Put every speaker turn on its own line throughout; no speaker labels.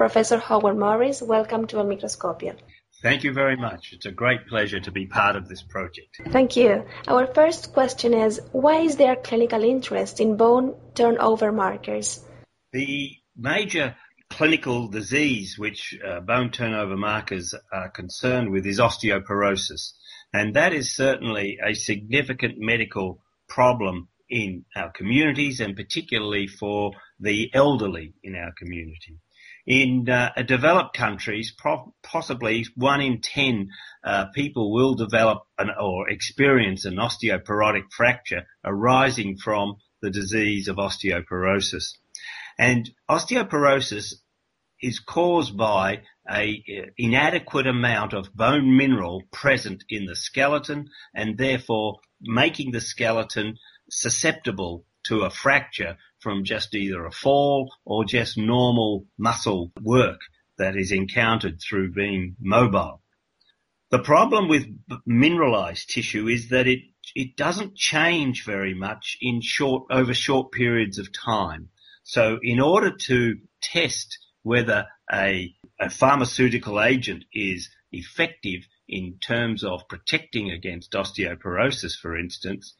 Professor Howard Morris, welcome to Microscopia.
Thank you very much. It's a great pleasure to be part of this project.
Thank you. Our first question is, why is there clinical interest in bone turnover markers?
The major clinical disease which bone turnover markers are concerned with is osteoporosis, and that is certainly a significant medical problem in our communities, and particularly for the elderly in our community. In developed countries, possibly 1 in 10 people will develop or experience an osteoporotic fracture arising from the disease of osteoporosis. And osteoporosis is caused by an inadequate amount of bone mineral present in the skeleton, and therefore making the skeleton susceptible to a fracture from just either a fall or just normal muscle work that is encountered through being mobile. The problem with mineralized tissue is that it doesn't change very much over short periods of time. So in order to test whether a pharmaceutical agent is effective in terms of protecting against osteoporosis, for instance,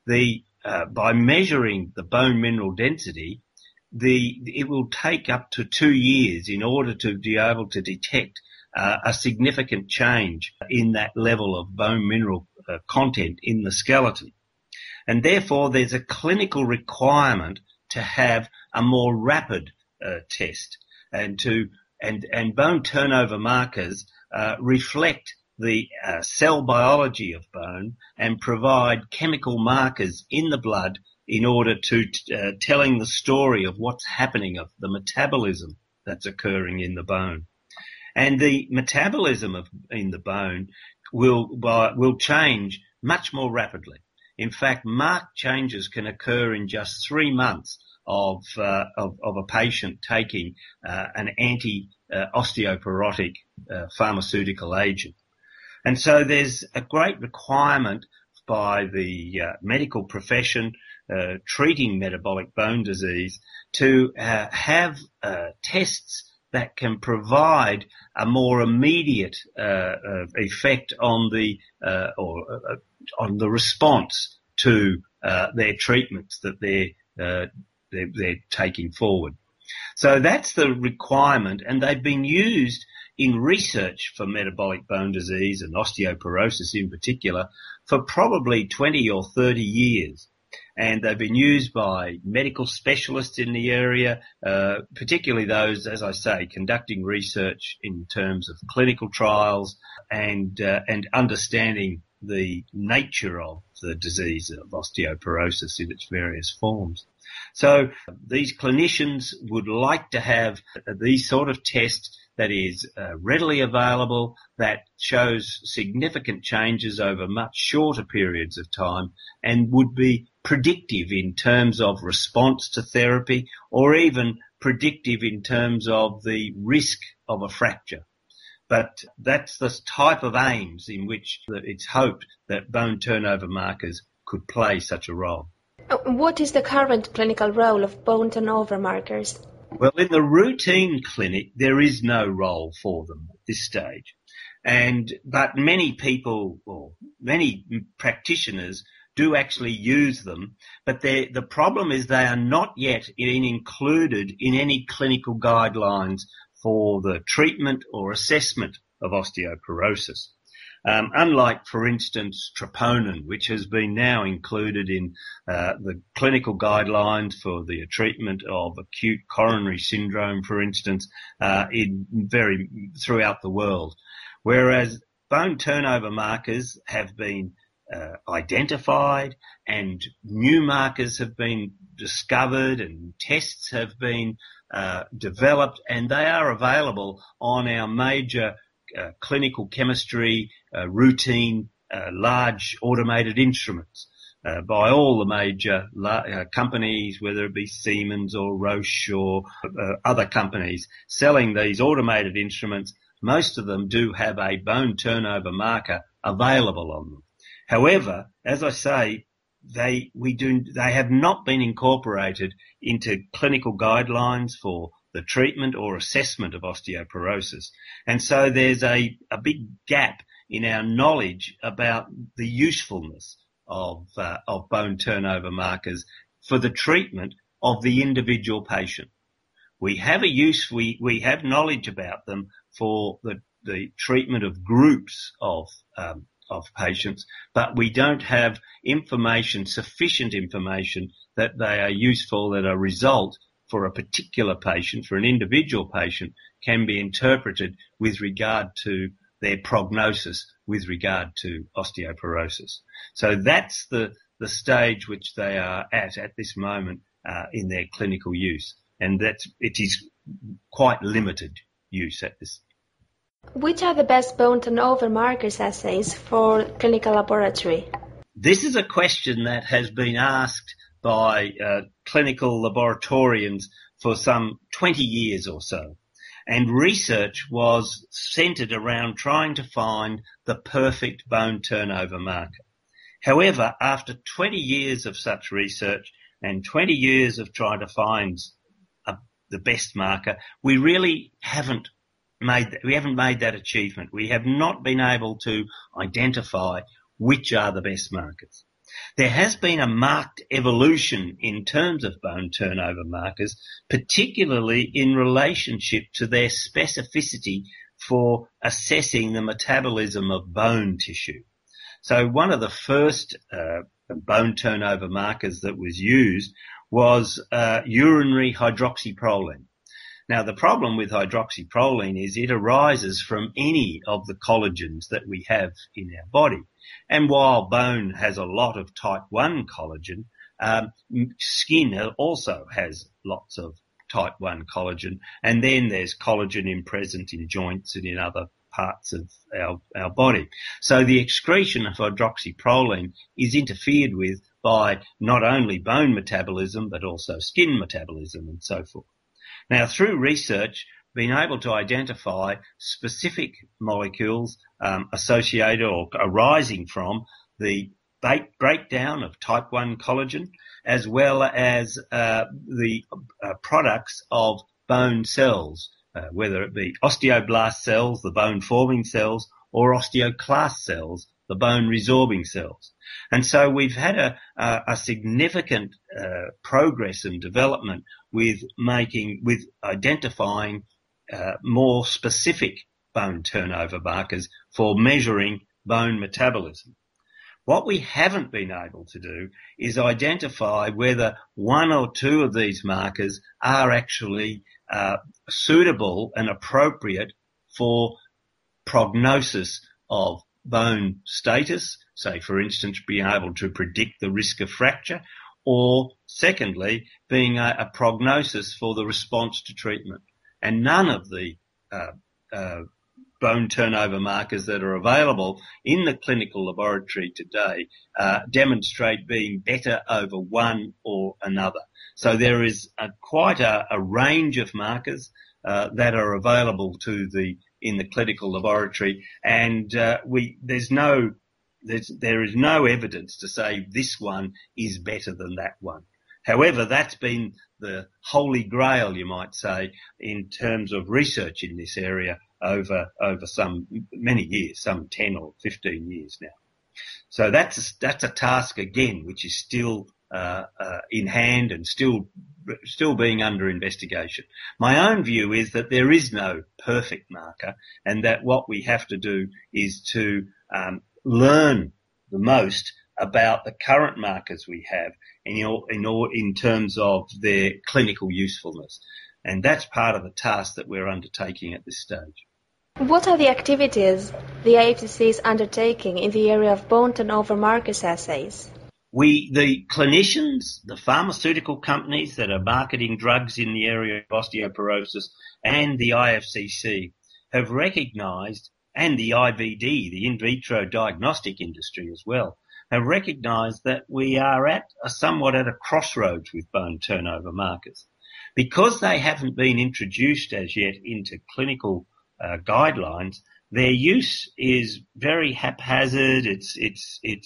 by measuring the bone mineral density, it will take up to 2 years in order to be able to detect a significant change in that level of bone mineral content in the skeleton. And therefore, there's a clinical requirement to have a more rapid test, and bone turnover markers reflect the cell biology of bone and provide chemical markers in the blood in order to telling the story of what's happening, of the metabolism that's occurring in the bone. And the metabolism in the bone will change much more rapidly. In fact, marked changes can occur in just 3 months of a patient taking an anti-osteoporotic pharmaceutical agent. And so there's a great requirement by the medical profession treating metabolic bone disease to have tests that can provide a more immediate effect on the response to their treatments that they're taking forward. So that's the requirement, and they've been used in research for metabolic bone disease and osteoporosis in particular for probably 20 or 30 years. And they've been used by medical specialists in the area, particularly those, as I say, conducting research in terms of clinical trials and understanding the nature of the disease of osteoporosis in its various forms. So these clinicians would like to have these sort of tests that is readily available, that shows significant changes over much shorter periods of time, and would be predictive in terms of response to therapy, or even predictive in terms of the risk of a fracture. But that's the type of aims in which it's hoped that bone turnover markers could play such a role.
What is the current clinical role of bone turnover markers?
Well, in the routine clinic, there is no role for them at this stage. But many people, or many practitioners, do actually use them. But the problem is they are not yet included in any clinical guidelines for the treatment or assessment of osteoporosis. Unlike, for instance, troponin, which has been now included in the clinical guidelines for the treatment of acute coronary syndrome, for instance, throughout the world. Whereas bone turnover markers have been identified, and new markers have been discovered, and tests have been developed, and they are available on our major clinical chemistry routine large automated instruments by all the major companies, whether it be Siemens or Roche or other companies selling these automated instruments. Most of them do have a bone turnover marker available on them. However, as I say, they have not been incorporated into clinical guidelines for the treatment or assessment of osteoporosis. And so there's a big gap in our knowledge about the usefulness of bone turnover markers for the treatment of the individual patient. We have we have knowledge about them for the treatment of groups of patients, but we don't have sufficient information that they are useful, that a result for a particular patient, for an individual patient, can be interpreted with regard to their prognosis with regard to osteoporosis. So that's the stage which they are at this moment in their clinical use, and it is quite limited use at this.
Which are the best bone turnover markers assays for clinical laboratory?
This is a question that has been asked by clinical laboratorians for some 20 years or so. And research was centred around trying to find the perfect bone turnover marker. However, after 20 years of such research and 20 years of trying to find the best marker, we really haven't made that achievement. We have not been able to identify which are the best markers. There has been a marked evolution in terms of bone turnover markers, particularly in relationship to their specificity for assessing the metabolism of bone tissue. So one of the first bone turnover markers that was used was urinary hydroxyproline. Now, the problem with hydroxyproline is it arises from any of the collagens that we have in our body. And while bone has a lot of type 1 collagen, skin also has lots of type 1 collagen. And then there's collagen present in joints and in other parts of our body. So the excretion of hydroxyproline is interfered with by not only bone metabolism, but also skin metabolism and so forth. Now, through research, being able to identify specific molecules associated or arising from the breakdown of type 1 collagen, as well as the products of bone cells, whether it be osteoblast cells, the bone-forming cells, or osteoclast cells, the bone-resorbing cells. And so we've had a significant progress and development with identifying more specific bone turnover markers for measuring bone metabolism. What we haven't been able to do is identify whether one or two of these markers are actually suitable and appropriate for prognosis of bone status, say for instance being able to predict the risk of fracture, or secondly being a prognosis for the response to treatment. And none of the bone turnover markers that are available in the clinical laboratory today demonstrate being better over one or another. So there is quite a range of markers that are available in the clinical laboratory, and there is no evidence to say this one is better than that one. However, that's been the holy grail, you might say, in terms of research in this area over many years, some 10 or 15 years now. So that's a task again, which is still in hand and still being under investigation. My own view is that there is no perfect marker, and that what we have to do is to learn the most about the current markers we have in terms of their clinical usefulness. And that's part of the task that we're undertaking at this stage.
What are the activities the AFCC is undertaking in the area of bone turnover markers assays?
The clinicians, the pharmaceutical companies that are marketing drugs in the area of osteoporosis, and the IFCC have recognised, and the IVD, the in vitro diagnostic industry as well, have recognised that we are somewhat at a crossroads with bone turnover markers. Because they haven't been introduced as yet into clinical guidelines, their use is very haphazard. It's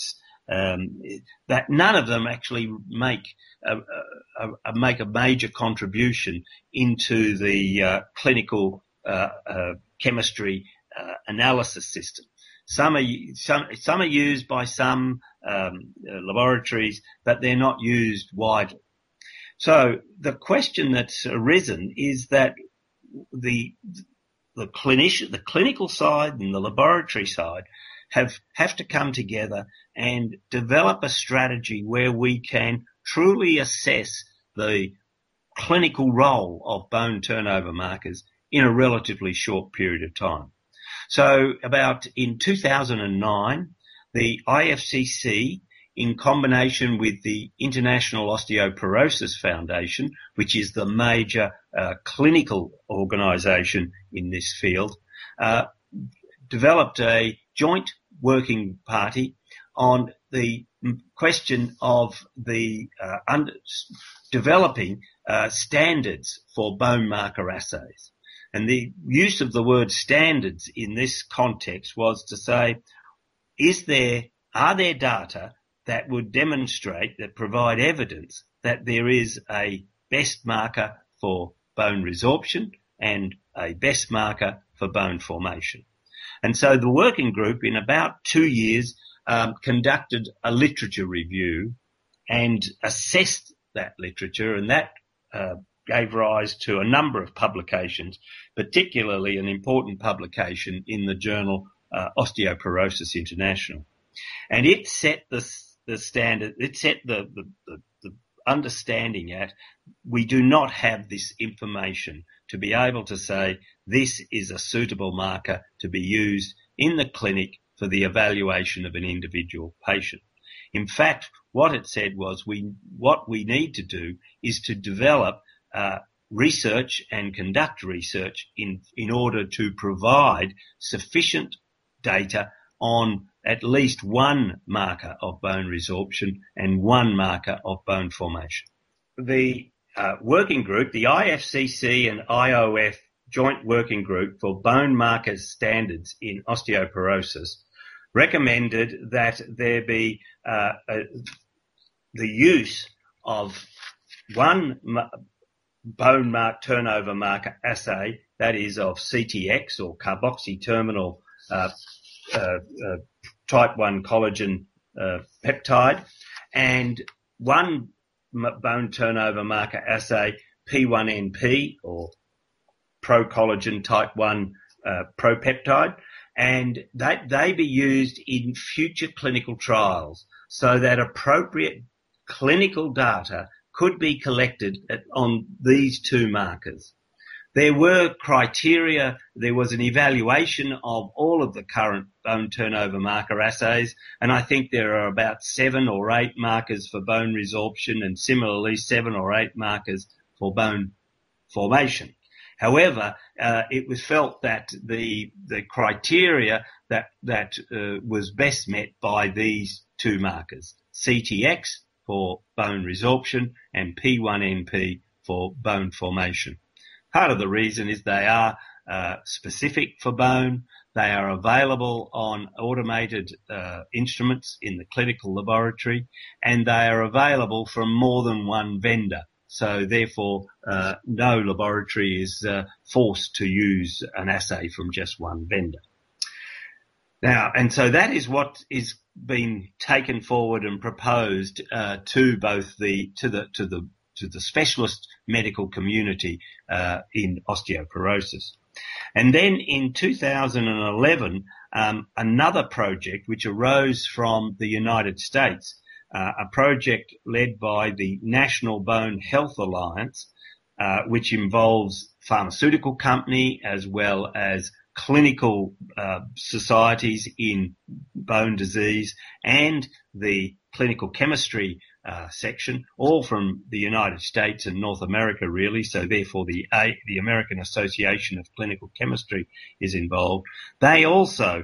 that none of them actually make a major contribution into the clinical chemistry analysis system. Some are used by some laboratories, but they're not used widely. So the question that's arisen is that the clinical side and the laboratory side have to come together and develop a strategy where we can truly assess the clinical role of bone turnover markers in a relatively short period of time. So in 2009, the IFCC, in combination with the International Osteoporosis Foundation, which is the major clinical organisation in this field, developed a joint working party on the question of developing standards for bone marker assays. And the use of the word standards in this context was to say, are there data that would demonstrate, that provide evidence that there is a best marker for bone resorption and a best marker for bone formation? And so the working group, in about 2 years, conducted a literature review and assessed that literature, and that gave rise to a number of publications, particularly an important publication in the journal Osteoporosis International. And it set the standard, it set the understanding at, we do not have this information to be able to say this is a suitable marker to be used in the clinic for the evaluation of an individual patient. In fact, what it said was what we need to do is to develop research and conduct research in order to provide sufficient data on at least one marker of bone resorption and one marker of bone formation. The working group, the IFCC and IOF Joint Working Group for Bone Markers Standards in Osteoporosis, recommended that there be the use of one bone mark turnover marker assay, that is of CTX or carboxy-terminal type 1 collagen peptide, and one bone turnover marker assay, P1NP or pro-collagen type 1 propeptide, and that they be used in future clinical trials so that appropriate clinical data could be collected on these two markers. There were criteria, there was an evaluation of all of the current bone turnover marker assays, and I think there are about 7 or 8 markers for bone resorption and similarly 7 or 8 markers for bone formation. However, it was felt that the criteria that was best met by these two markers, CTX for bone resorption and P1NP for bone formation. Part of the reason is they are specific for bone. They are available on automated instruments in the clinical laboratory, and they are available from more than one vendor. So therefore, no laboratory is forced to use an assay from just one vendor. Now, and so that is what is being taken forward and proposed to both the specialist medical community in osteoporosis. And then in 2011, another project which arose from the United States, a project led by the National Bone Health Alliance, which involves pharmaceutical company as well as clinical societies in bone disease and the clinical chemistry section, all from the United States and North America really, so therefore the American Association of Clinical Chemistry is involved. They also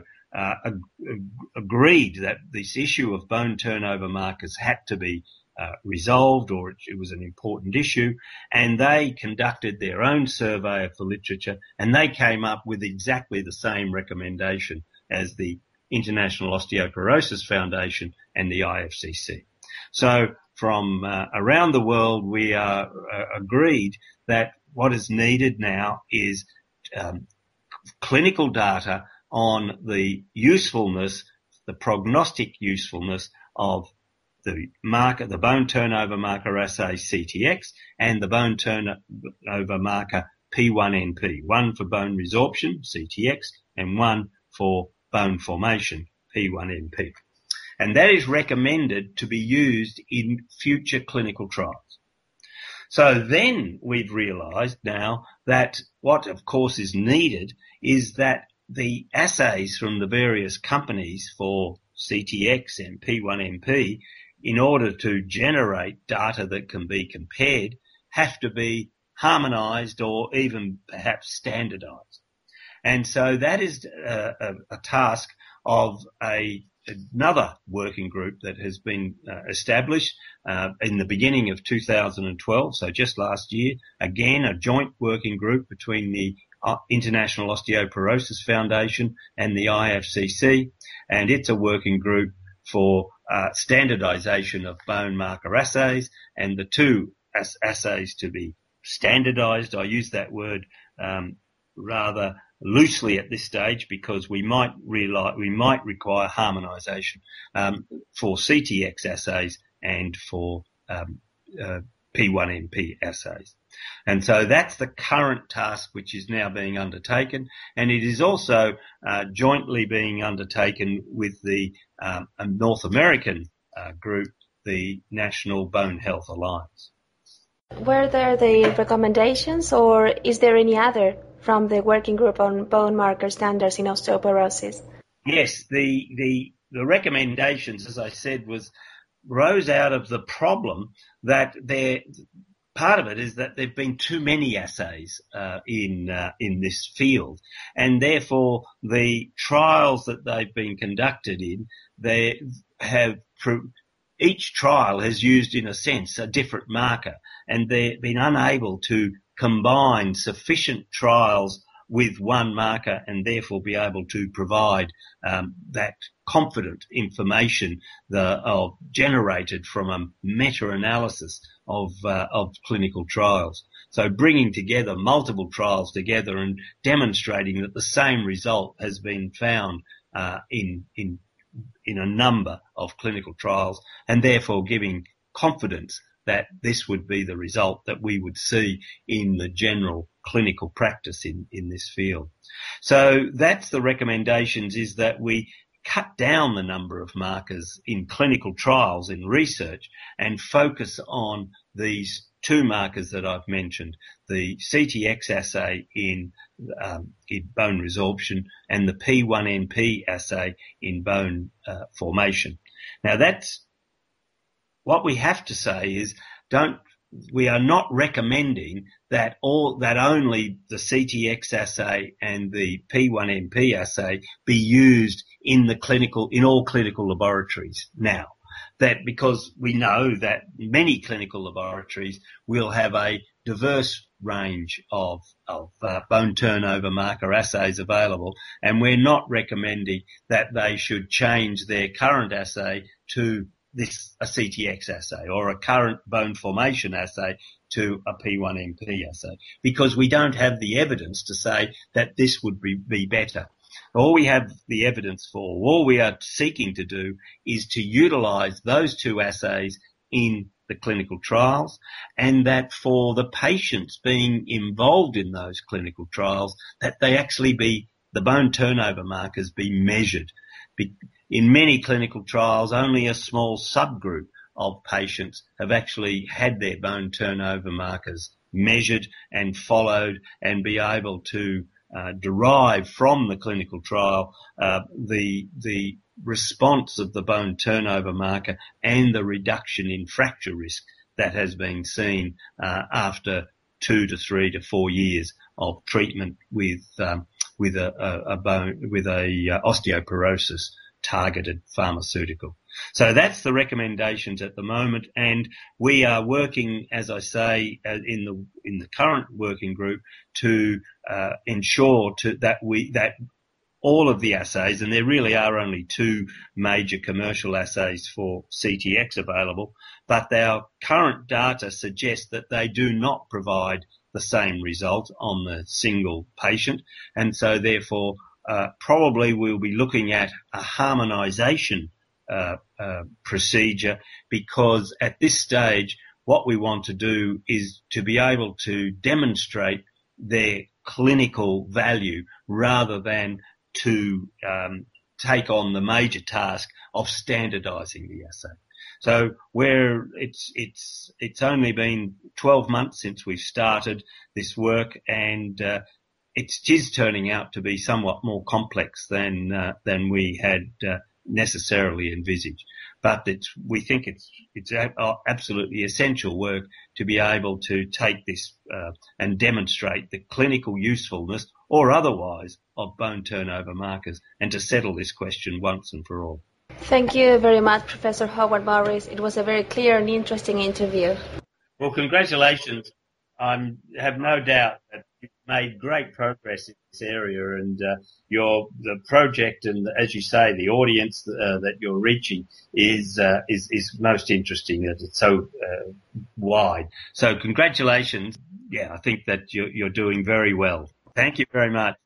agreed that this issue of bone turnover markers had to be resolved, or it was an important issue, and they conducted their own survey of the literature, and they came up with exactly the same recommendation as the International Osteoporosis Foundation and the IFCC. So from around the world, we are agreed that what is needed now is clinical data on the usefulness, the prognostic usefulness of the marker, the bone turnover marker assay CTX and the bone turnover marker P1NP, one for bone resorption, CTX, and one for bone formation, P1NP. And that is recommended to be used in future clinical trials. So then we've realised now that what, of course, is needed is that the assays from the various companies for CTX and P1NP, in order to generate data that can be compared, have to be harmonised or even perhaps standardised. And so that is a task of another working group that has been established in the beginning of 2012, so just last year. Again, a joint working group between the International Osteoporosis Foundation and the IFCC, and it's a working group for standardisation of bone marker assays, and the two assays to be standardised. I use that word rather loosely at this stage because we might require harmonisation for CTX assays and for P1NP assays. And so that's the current task which is now being undertaken, and it is also jointly being undertaken with the North American group, the National Bone Health Alliance.
Were there the recommendations, or is there any other from the working group on bone marker standards in osteoporosis?
Yes, the recommendations, as I said, rose out of the problem that part of it is that there've been too many assays in this field, and therefore the trials that they've been conducted in, each trial has used, in a sense, a different marker, and they've been unable to combine sufficient trials with one marker and therefore be able to provide that confident information generated from a meta-analysis of clinical trials. So bringing together multiple trials together and demonstrating that the same result has been found in a number of clinical trials, and therefore giving confidence that this would be the result that we would see in the general clinical practice in this field. So that's the recommendations, is that we cut down the number of markers in clinical trials in research and focus on these two markers that I've mentioned, the CTX assay in bone resorption and the P1NP assay in bone formation. Now that's what we have to say is we are not recommending that only the CTX assay and the P1NP assay be used in all clinical laboratories now. That because we know that many clinical laboratories will have a diverse range of bone turnover marker assays available, and we're not recommending that they should change their current assay to a CTX assay or a current bone formation assay to a P1NP assay, because we don't have the evidence to say that this would be better. All we have the evidence for, all we are seeking to do, is to utilise those two assays in the clinical trials, and that for the patients being involved in those clinical trials, that the bone turnover markers be measured. In many clinical trials, only a small subgroup of patients have actually had their bone turnover markers measured and followed, and be able to derive from the clinical trial the response of the bone turnover marker and the reduction in fracture risk that has been seen after 2 to 3 to 4 years of treatment with osteoporosis targeted pharmaceutical. So that's the recommendations at the moment, and we are working, as I say, in the current working group to ensure that all of the assays, and there really are only two major commercial assays for CTX available, but our current data suggests that they do not provide the same result on the single patient, and so therefore probably we'll be looking at a harmonisation procedure, because at this stage what we want to do is to be able to demonstrate their clinical value rather than to take on the major task of standardising the assay. So where it's only been 12 months since we've started this work, and it is turning out to be somewhat more complex than we had necessarily envisaged. But we think it's absolutely essential work to be able to take this and demonstrate the clinical usefulness or otherwise of bone turnover markers, and to settle this question once and for all.
Thank you very much, Professor Howard Morris. It was a very clear and interesting interview.
Well, congratulations. I have no doubt that you've made great progress in this area, and the project and, as you say, the audience that you're reaching is most interesting, that it's so wide. So congratulations. Yeah, I think that you're doing very well. Thank you very much.